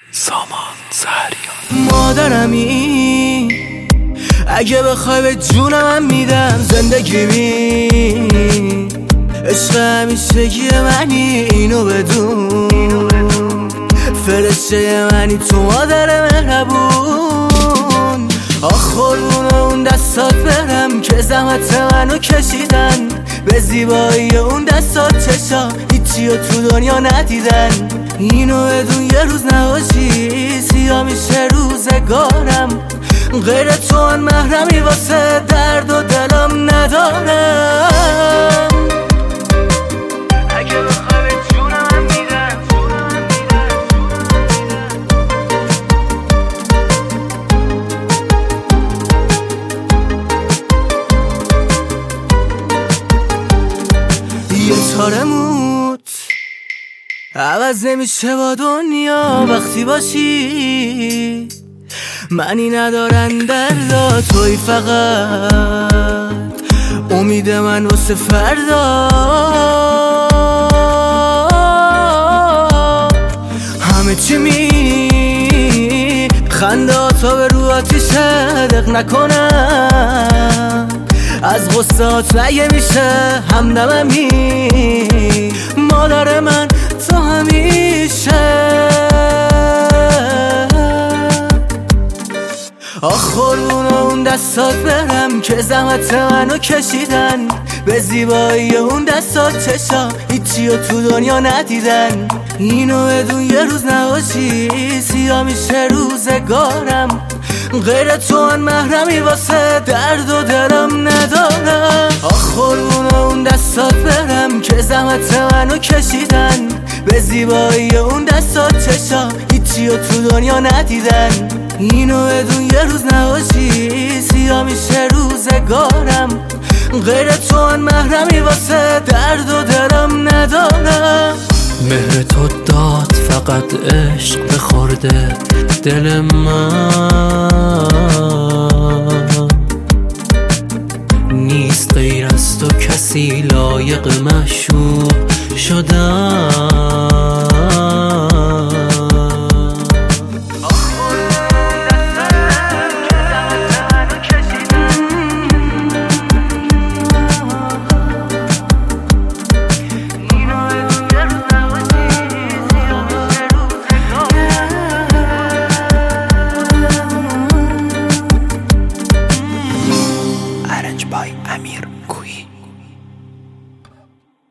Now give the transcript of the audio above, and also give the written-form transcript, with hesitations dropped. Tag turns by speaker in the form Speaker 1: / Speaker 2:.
Speaker 1: سامان زهریان.
Speaker 2: مادرمی اگه بخوای به جونم میدم زندگیمی، عشق همیشگی منی اینو بدون، فرشته منی تو مادر مهربون. قربون اون دستات برم که زحمت منو کشیدن، به زیبایی اون دستات چشا هیچی رو تو دنیا ندیدن. اینو بدون یه روز نباشی سیاه میشه روزگارم، غیر تو آن محرمی واسه درد و دلم ندارم. اگه بخوای به جونم میدم. یه تاره موت عوض نمیشه با دنیا وقتی باشی، منی ندارن دردا توی فقط امید من واسه فردا. همه چی می خنده تا به رو آتیشه دق نکنم، از غصات نگه میشه همدممی. مادر من تو همیشه قربون اون دستات برم که زحمت منو کشیدن، به زیبایی اون دستات چشا هیچی رو تو دنیا ندیدن. اینو بدون یه روز نباشی سیاه میشه روزگارم، غیر تو آن محرمی واسه درد و دلم ندارم. قربون اون دستات برم که زحمت منو کشیدن، به زیبایی اون دستات چشا هیچی رو تو دنیا ندیدن. اینو بدون یه روز نباشی سیاه میشه روزگارم، غیر تو آن محرمی واسه درد و دلم ندارم.
Speaker 1: مهر تو داد فقط عشق بخورده دل من، نیست غیر از تو کسی لایق معشوق شدن.